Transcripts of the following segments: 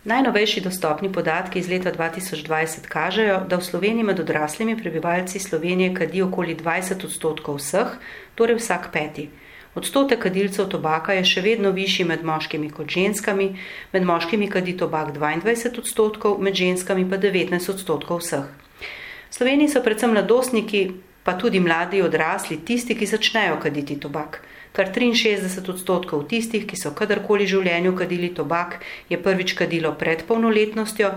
Najnovejši dostopni podatki iz leta 2020 kažejo, da v Sloveniji med odraslimi prebivalci Slovenije kadi okoli 20% vseh, torej vsak peti. Odstotek kadilcev tobaka je še vedno višji med moškimi kot ženskami, med moškimi kadi tobak 22%, med ženskami pa 19% vseh. V Sloveniji so predvsem mladostniki, pa tudi mladi odrasli, tisti, ki začnejo kaditi tobak. Kar 63% tistih, ki so kadarkoli v življenju kadili tobak, je prvič kadilo pred polnoletnostjo,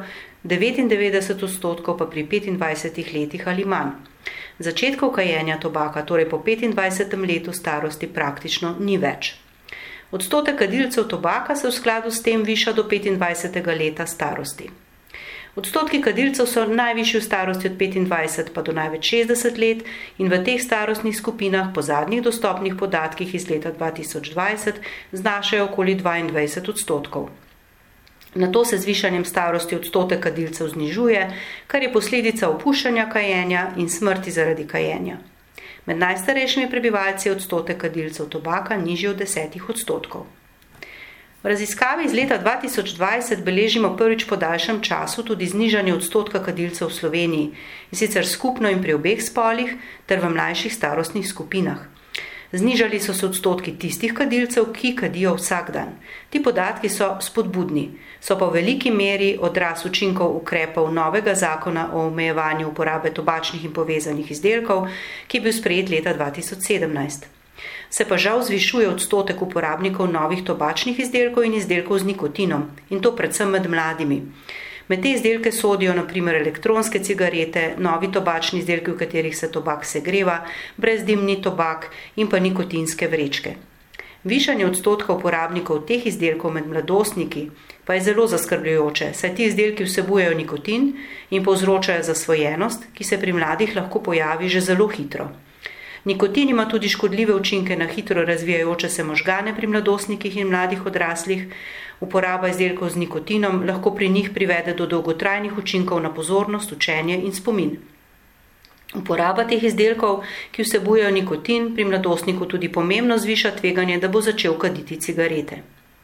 99% pa pri 25 letih ali manj. Začetkov kajenja tobaka, torej po 25. letu starosti, praktično ni več. Odstotek kadilcev tobaka se v skladu s tem viša do 25. leta starosti. Odstotki kadilcev so najvišji v starosti od 25 pa do največ 60 let in v teh starostnih skupinah po zadnjih dostopnih podatkih iz leta 2020 znašajo okoli 22%. Nato se z višanjem starosti odstotek kadilcev znižuje, kar je posledica opuščanja kajenja in smrti zaradi kajenja. Med najstarejšimi prebivalci je odstotek kadilcev tobaka nižji od 10%. V raziskavi iz leta 2020 beležimo prvič po daljšem času tudi znižanje odstotka kadilcev v Sloveniji, in sicer skupno in pri obeh spolih ter v mlajših starostnih skupinah. Znižali so se odstotki tistih kadilcev, ki kadijo vsak dan. Ti podatki so spodbudni, so pa v veliki meri odraz učinkov ukrepov novega zakona o omejevanju uporabe tobačnih in povezanih izdelkov, ki je bil sprejet leta 2017. Se pa žal zvišuje odstotek uporabnikov novih tobačnih izdelkov in izdelkov z nikotinom, in to predvsem med mladimi. Med te izdelke sodijo na primer elektronske cigarete, novi tobačni izdelki, v katerih se tobak segreva, brezdimni tobak in pa nikotinske vrečke. Višanje odstotka uporabnikov teh izdelkov med mladostniki pa je zelo zaskrbljujoče, saj ti izdelki vsebujejo nikotin in povzročajo zasvojenost, ki se pri mladih lahko pojavi že zelo hitro. Nikotin ima tudi škodljive učinke na hitro razvijajoče se možgane pri mladostnikih in mladih odraslih. Uporaba izdelkov z nikotinom lahko pri njih privede do dolgotrajnih učinkov na pozornost, učenje in spomin. Uporaba teh izdelkov, ki vsebujejo nikotin, pri mladostniku tudi pomembno zviša tveganje, da bo začel kaditi cigarete.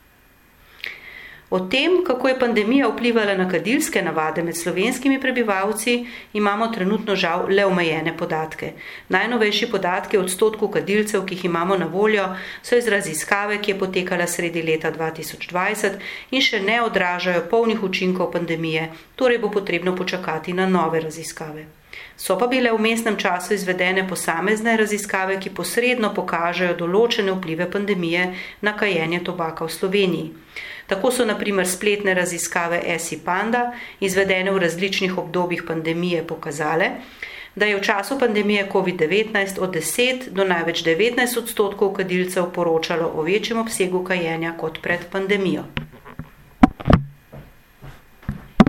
O tem, kako je pandemija vplivala na kadilske navade med slovenskimi prebivalci, imamo trenutno žal le omejene podatke. Najnovejši podatki o odstotku kadilcev, ki jih imamo na voljo, so iz raziskave, ki je potekala sredi leta 2020 in še ne odražajo polnih učinkov pandemije, torej bo potrebno počakati na nove raziskave. So pa bile v vmesnem času izvedene posamezne raziskave, ki posredno pokažejo določene vplive pandemije na kajenje tobaka v Sloveniji. Tako so na primer spletne raziskave ESI-Panda, izvedene v različnih obdobjih pandemije, pokazale, da je v času pandemije COVID-19 od 10 do največ 19% kadilcev poročalo o večjem obsegu kajenja kot pred pandemijo.